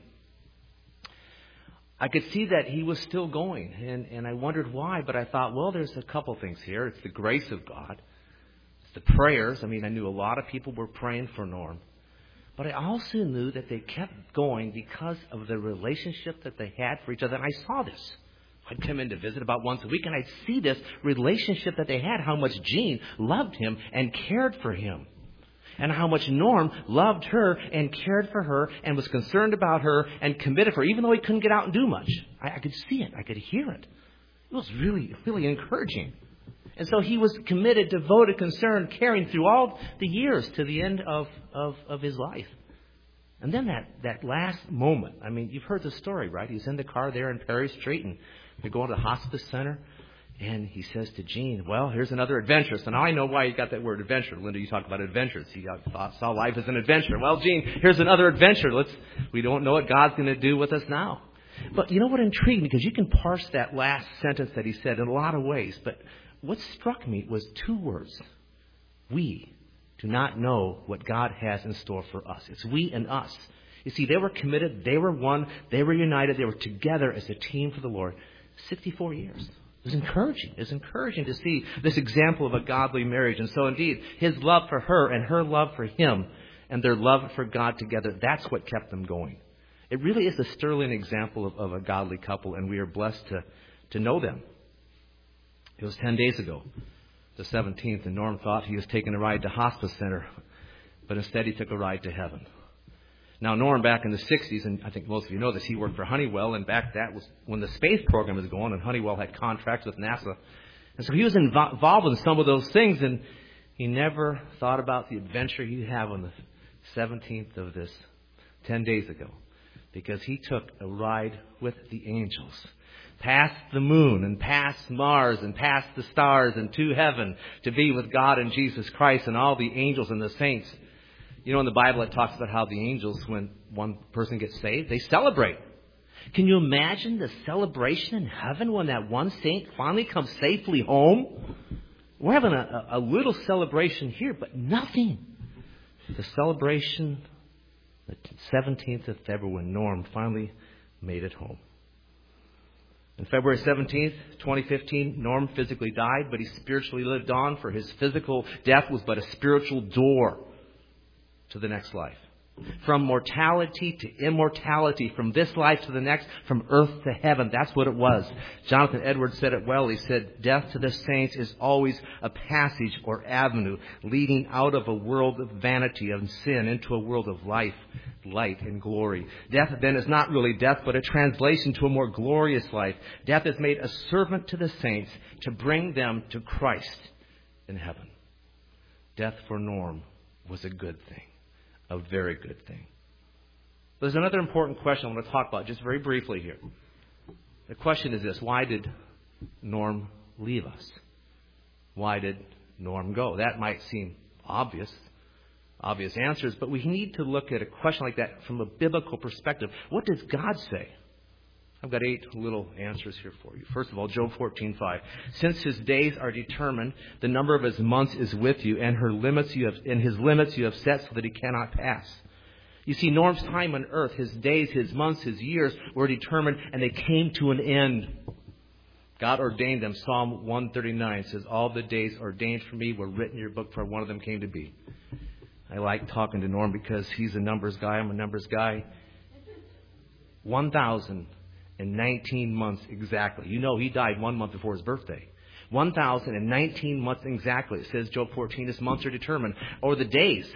I could see that he was still going, and I wondered why, but I thought, well, there's a couple things here. It's the grace of God. It's the prayers. I mean, I knew a lot of people were praying for Norm. But I also knew that they kept going because of the relationship that they had for each other. And I saw this. I'd come in to visit about once a week, and I'd see this relationship that they had, how much Jean loved him and cared for him. And how much Norm loved her and cared for her and was concerned about her and committed for her, even though he couldn't get out and do much. I could see it. I could hear it. It was really, really encouraging. And so he was committed, devoted, concerned, caring through all the years to the end of his life. And then that last moment, I mean, you've heard the story, right? He's in the car there in Perry Street, and they go to the hospice center. And he says to Jean, well, here's another adventure. So now I know why you got that word adventure. Linda, you talked about adventures. You saw life as an adventure. Well, Jean, here's another adventure. We don't know what God's going to do with us now. But you know what intrigued me? Because you can parse that last sentence that he said in a lot of ways. But what struck me was 2 words. We do not know what God has in store for us. It's we and us. You see, they were committed. They were one. They were united. They were together as a team for the Lord. 64 years. It was encouraging. It was encouraging to see this example of a godly marriage. And so indeed, his love for her and her love for him and their love for God together, that's what kept them going. It really is a sterling example of a godly couple, and we are blessed to know them. It was 10 days ago, the 17th, and Norm thought he was taking a ride to hospice center, but instead he took a ride to heaven. Now, Norm, back in the 60s, and I think most of you know this, he worked for Honeywell, and back that was when the space program was going, and Honeywell had contracts with NASA. And so he was involved in some of those things, and he never thought about the adventure he'd have on the 17th of this 10 days ago, because he took a ride with the angels, past the moon and past Mars and past the stars and to heaven to be with God and Jesus Christ and all the angels and the saints. You know, in the Bible, it talks about how the angels, when one person gets saved, they celebrate. Can you imagine the celebration in heaven when that one saint finally comes safely home? We're having a little celebration here, but nothing. The celebration, the 17th of February, when Norm finally made it home. On February 17th, 2015, Norm physically died, but he spiritually lived on, for his physical death was but a spiritual door to the next life. From mortality to immortality, from this life to the next, from earth to heaven. That's what it was. Jonathan Edwards said it well. He said, death to the saints is always a passage or avenue leading out of a world of vanity and sin into a world of life, light, and glory. Death then is not really death, but a translation to a more glorious life. Death is made a servant to the saints to bring them to Christ in heaven. Death for Norm was a good thing. A very good thing. There's another important question I want to talk about just very briefly here. The question is this: why did Norm leave us? Why did Norm go? That might seem obvious answers, but we need to look at a question like that from a biblical perspective. What does God say? I've got 8 little answers here for you. First of all, Job 14:5. Since his days are determined, the number of his months is with you, and his limits you have set so that he cannot pass. You see, Norm's time on earth, his days, his months, his years were determined, and they came to an end. God ordained them. Psalm 139 says, all the days ordained for me were written in your book, for one of them came to be. I like talking to Norm because he's a numbers guy. I'm a numbers guy. 1,019 months exactly. You know, he died 1 month before his birthday. 1,019 months exactly. It says, Job 14, his months are determined. Or the days,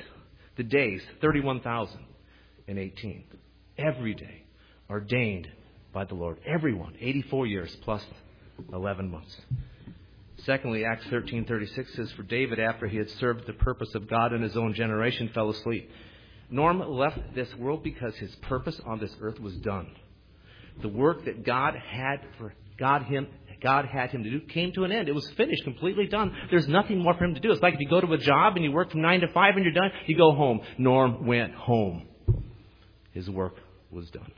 31,018. Every day ordained by the Lord. Everyone, 84 years plus 11 months. Secondly, Acts 13:36 says, for David, after he had served the purpose of God in his own generation, fell asleep. Norm left this world because his purpose on this earth was done. The work that God had him to do came to an end. It was finished, completely done. There's nothing more for him to do. It's like if you go to a job and you work from 9 to 5 and you're done, you go home. Norm went home. His work was done.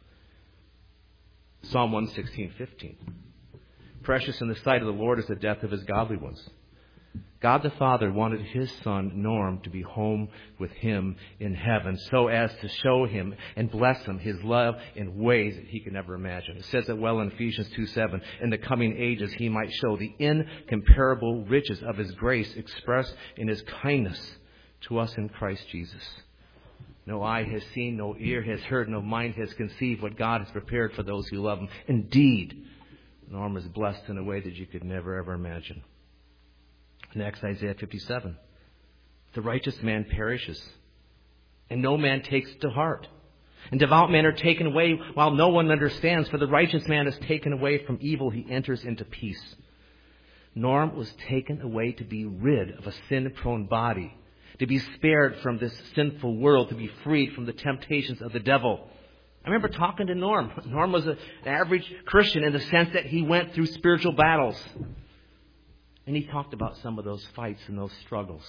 Psalm 116:15. Precious in the sight of the Lord is the death of his godly ones. God the Father wanted his son, Norm, to be home with him in heaven so as to show him and bless him his love in ways that he could never imagine. It says it well in Ephesians 2:7. In the coming ages he might show the incomparable riches of his grace expressed in his kindness to us in Christ Jesus. No eye has seen, no ear has heard, no mind has conceived what God has prepared for those who love him. Indeed, Norm is blessed in a way that you could never ever imagine. Next, Isaiah 57. The righteous man perishes, and no man takes it to heart. And devout men are taken away while no one understands. For the righteous man is taken away from evil, he enters into peace. Norm was taken away to be rid of a sin-prone body, to be spared from this sinful world, to be freed from the temptations of the devil. I remember talking to Norm. Norm was an average Christian in the sense that he went through spiritual battles. And he talked about some of those fights and those struggles.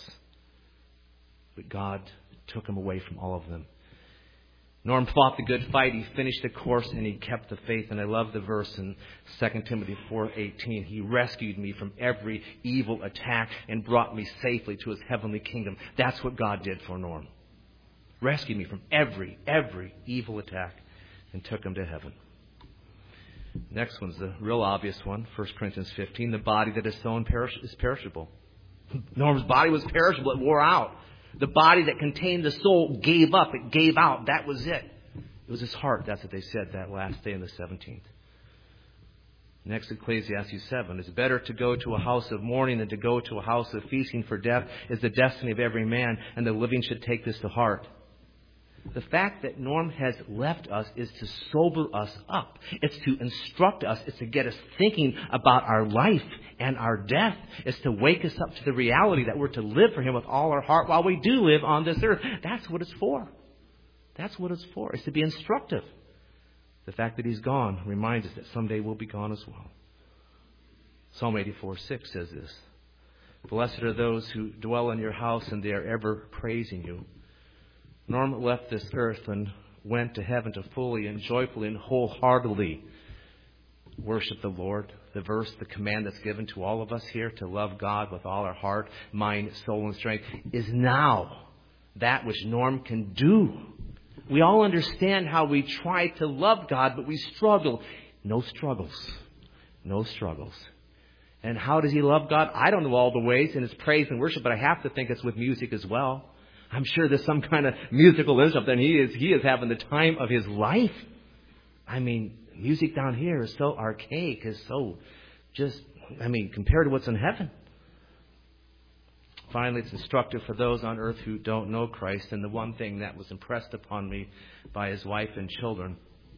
But God took him away from all of them. Norm fought the good fight. He finished the course and he kept the faith. And I love the verse in 2 Timothy 4:18. He rescued me from every evil attack and brought me safely to his heavenly kingdom. That's what God did for Norm. Rescued me from every evil attack and took him to heaven. Next one's the real obvious one. 1 Corinthians 15. The body that is sown is perishable. Norm's body was perishable. It wore out. The body that contained the soul gave up. It gave out. That was it. It was his heart. That's what they said that last day on the 17th. Next, Ecclesiastes 7. It's better to go to a house of mourning than to go to a house of feasting, for death is the destiny of every man, and the living should take this to heart. The fact that Norm has left us is to sober us up. It's to instruct us. It's to get us thinking about our life and our death. It's to wake us up to the reality that we're to live for him with all our heart while we do live on this earth. That's what it's for. That's what it's for. It's to be instructive. The fact that he's gone reminds us that someday we'll be gone as well. Psalm 84:6 says this. Blessed are those who dwell in your house and they are ever praising you. Norm left this earth and went to heaven to fully and joyfully and wholeheartedly worship the Lord. The verse, the command that's given to all of us here to love God with all our heart, mind, soul, and strength is now that which Norm can do. We all understand how we try to love God, but we struggle. No struggles. No struggles. And how does he love God? I don't know all the ways in his praise and worship, but I have to think it's with music as well. I'm sure there's some kind of musical instrument, and he is having the time of his life. I mean, music down here is so archaic, is so compared to what's in heaven. Finally, it's instructive for those on earth who don't know Christ, and the one thing that was impressed upon me by his wife and children,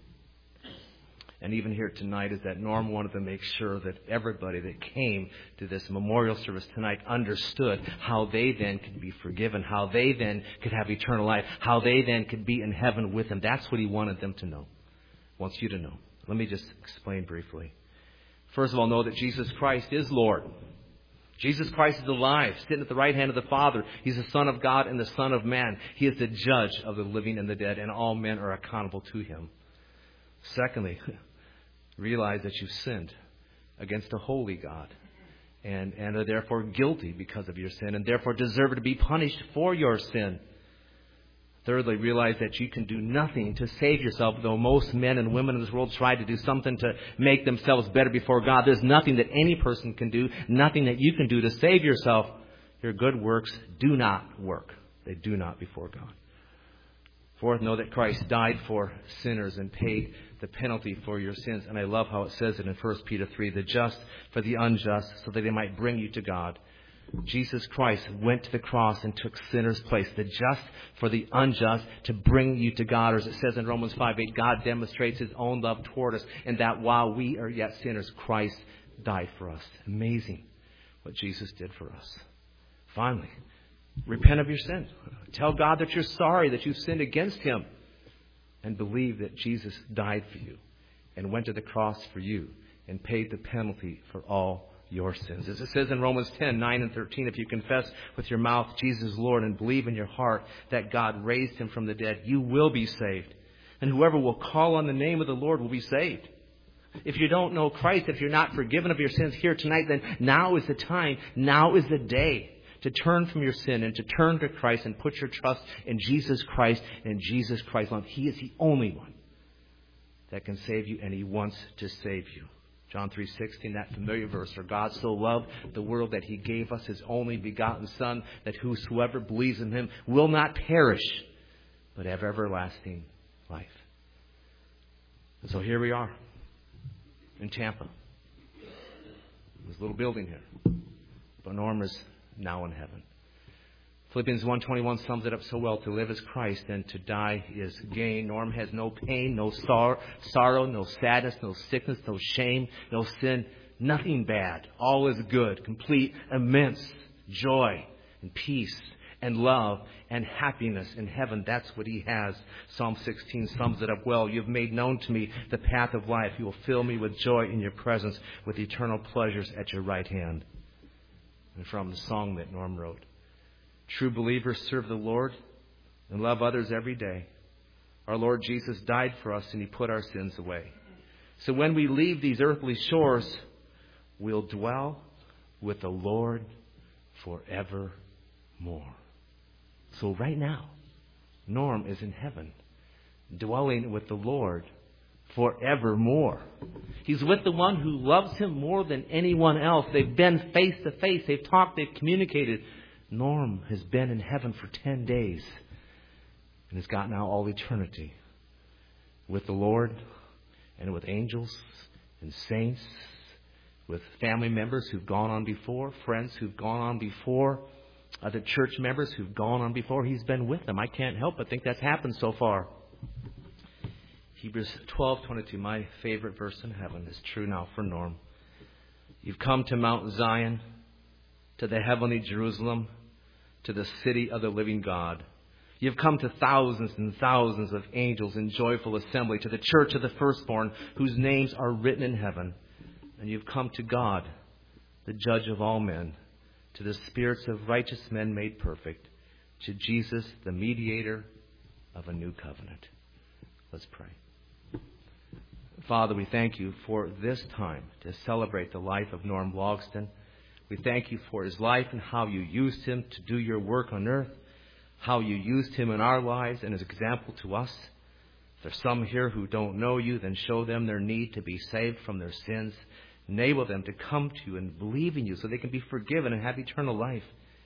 and even here tonight, is that Norm wanted to make sure that everybody that came to this memorial service tonight understood how they then could be forgiven, how they then could have eternal life, how they then could be in heaven with him. That's what he wanted them to know, wants you to know. Let me just explain briefly. First of all, know that Jesus Christ is Lord. Jesus Christ is alive, sitting at the right hand of the Father. He's the Son of God and the Son of Man. He is the judge of the living and the dead, and all men are accountable to him. Secondly, realize that you've sinned against a holy God and are therefore guilty because of your sin and therefore deserve to be punished for your sin. Thirdly, realize that you can do nothing to save yourself, though most men and women in this world try to do something to make themselves better before God. There's nothing that any person can do, nothing that you can do to save yourself. Your good works do not work. They do not before God. Fourth, know that Christ died for sinners and paid the penalty for your sins. And I love how it says it in 1 Peter 3, the just for the unjust, so that they might bring you to God. Jesus Christ went to the cross and took sinners' place, the just for the unjust, to bring you to God. Or as it says in Romans 5:8, God demonstrates his own love toward us, and that while we are yet sinners, Christ died for us. Amazing what Jesus did for us. Finally, repent of your sin. Tell God that you're sorry, that you've sinned against him, and believe that Jesus died for you and went to the cross for you and paid the penalty for all your sins. As it says in Romans 10:9 and 13, if you confess with your mouth Jesus is Lord and believe in your heart that God raised him from the dead, you will be saved. And whoever will call on the name of the Lord will be saved. If you don't know Christ, if you're not forgiven of your sins here tonight, then now is the time, now is the day to turn from your sin and to turn to Christ and put your trust in Jesus Christ and Jesus Christ alone. He is the only one that can save you, and he wants to save you. John 3:16, that familiar verse, for God so loved the world that he gave us his only begotten Son, that whosoever believes in him will not perish, but have everlasting life. And so here we are in Tampa. This little building here. But Norm is now in heaven. Philippians 1:21 sums it up so well. To live is Christ and to die is gain. Norm has no pain, no sorrow, no sadness, no sickness, no shame, no sin, nothing bad. All is good, complete, immense joy and peace and love and happiness in heaven. That's what he has. Psalm 16 sums it up well. You've made known to me the path of life. You will fill me with joy in your presence, with eternal pleasures at your right hand. And from the song that Norm wrote. True believers serve the Lord and love others every day. Our Lord Jesus died for us and he put our sins away. So when we leave these earthly shores, we'll dwell with the Lord forevermore. So right now, Norm is in heaven, dwelling with the Lord forevermore. He's with the one who loves him more than anyone else. They've been face to face. They've talked. They've communicated. Norm has been in heaven for 10 days and has got now all eternity with the Lord and with angels and saints, with family members who've gone on before, friends who've gone on before, other church members who've gone on before. He's been with them. I can't help but think that's happened so far. Hebrews 12:22, my favorite verse in heaven, is true now for Norm. You've come to Mount Zion, to the heavenly Jerusalem, to the city of the living God. You've come to thousands and thousands of angels in joyful assembly, to the church of the firstborn, whose names are written in heaven. And you've come to God, the judge of all men, to the spirits of righteous men made perfect, to Jesus, the mediator of a new covenant. Let's pray. Father, we thank you for this time to celebrate the life of Norm Logston. We thank you for his life and how you used him to do your work on earth, how you used him in our lives and as an example to us. If there's some here who don't know you, then show them their need to be saved from their sins. Enable them to come to you and believe in you so they can be forgiven and have eternal life.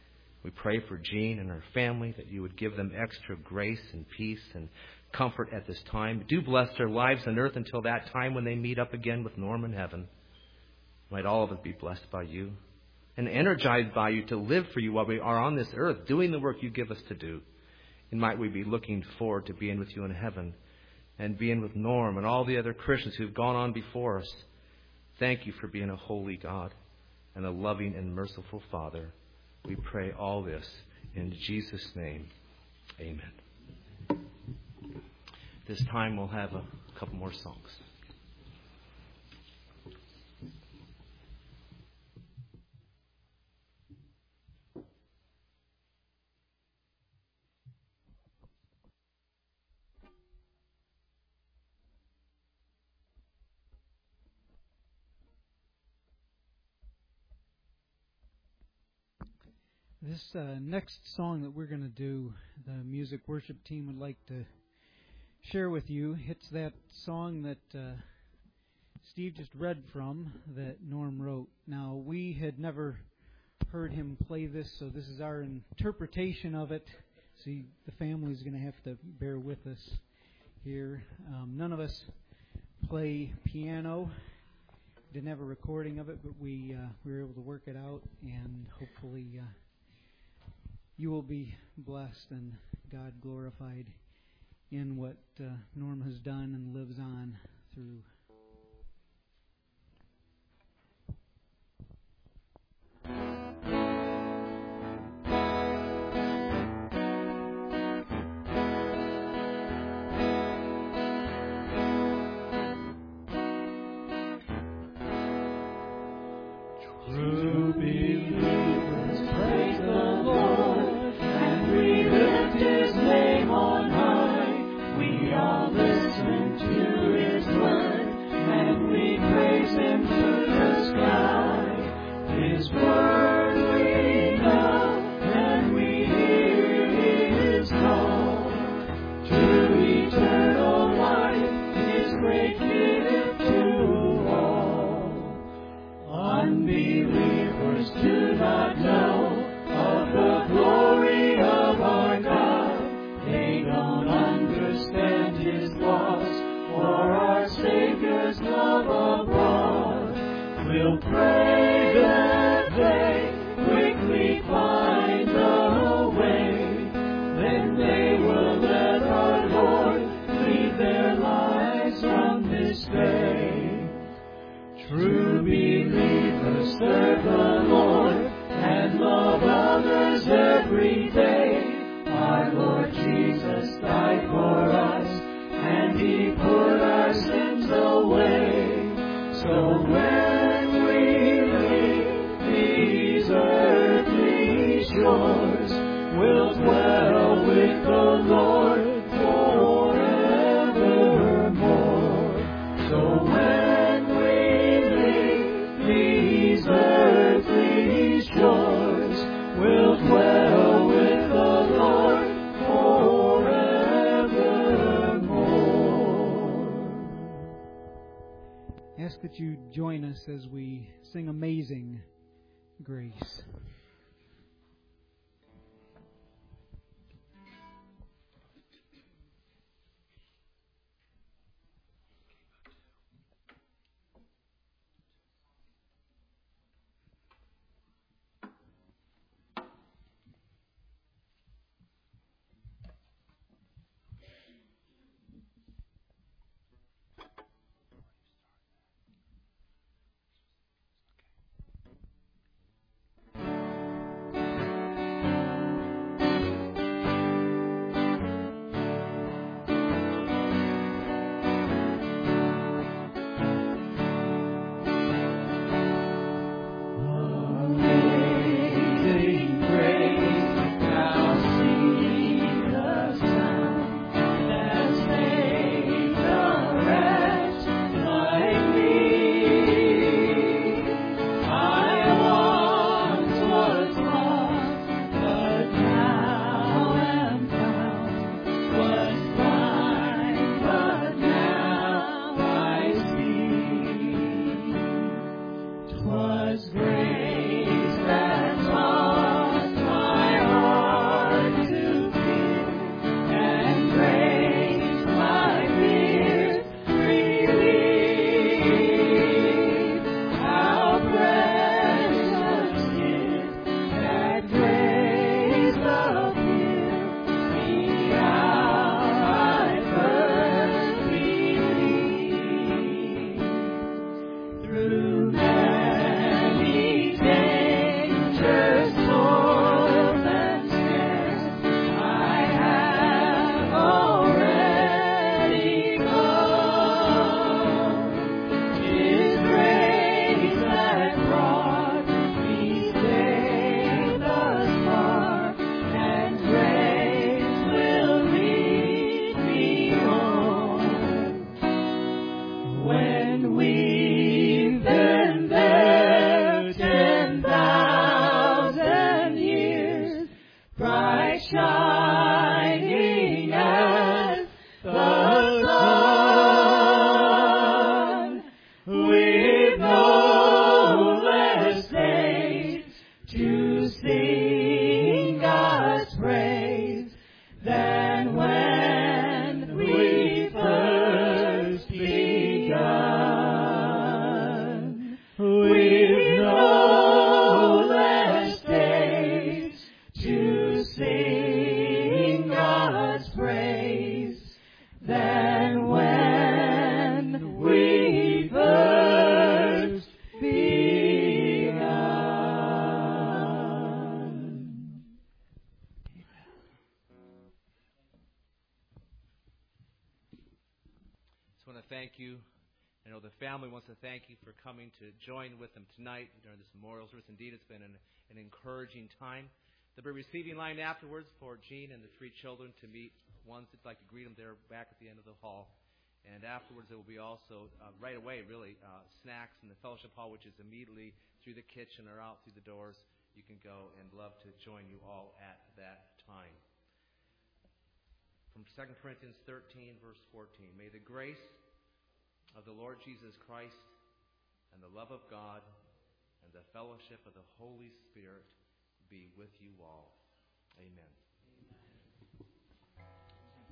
We pray for Jean and her family, that you would give them extra grace and peace and comfort at this time. Do bless their lives on earth until that time when they meet up again with Norm in heaven. Might all of us be blessed by you and energized by you to live for you while we are on this earth, doing the work you give us to do. And might we be looking forward to being with you in heaven and being with Norm and all the other Christians who've gone on before us. Thank you for being a holy God and a loving and merciful Father. We pray all this in Jesus' name. Amen. This time we'll have a couple more songs. This next song that we're going to do, the music worship team would like to share with you. It's that song that Steve just read from that Norm wrote. Now, we had never heard him play this, so this is our interpretation of it. So the family's going to have to bear with us here. None of us play piano. Didn't have a recording of it, but we were able to work it out, and hopefully you will be blessed and God glorified in what Norm has done and lives on through. True believers, praise the Lord, and we lift His name on high. We all listen to His word, and we praise Him to the sky. His word we know, and we hear His call to eternal life, His great gift to all. Unbelievers do not know of the glory of our God. They don't understand His laws or our Savior's love abroad. We'll pray that they quickly find the way. Then they will let our Lord lead their lives from this day. True believers serve the Lord and love others every day. Our Lord Jesus died for us, and He put our sins away. So when we leave these earthly shores, we'll dwell with the Lord forevermore. So when these earthly shores, will dwell with the Lord forevermore. Ask that you join us as we sing Amazing Grace. shining as the sun, with no less days to sing God's praise than when we first begun. With no less days to sing God's praise than when we first begun. Just want to thank you. I know the family wants to thank you for coming to join with them tonight during this memorial service. Indeed, it's been an encouraging time. There'll be a receiving line afterwards for Jean and the three children to meet. Ones that'd like to greet them there back at the end of the hall. And afterwards, there will be also, right away, really, snacks in the fellowship hall, which is immediately through the kitchen or out through the doors. You can go and love to join you all at that time. From 2 Corinthians 13, verse 14. May the grace of the Lord Jesus Christ and the love of God and the fellowship of the Holy Spirit be with you all. Amen.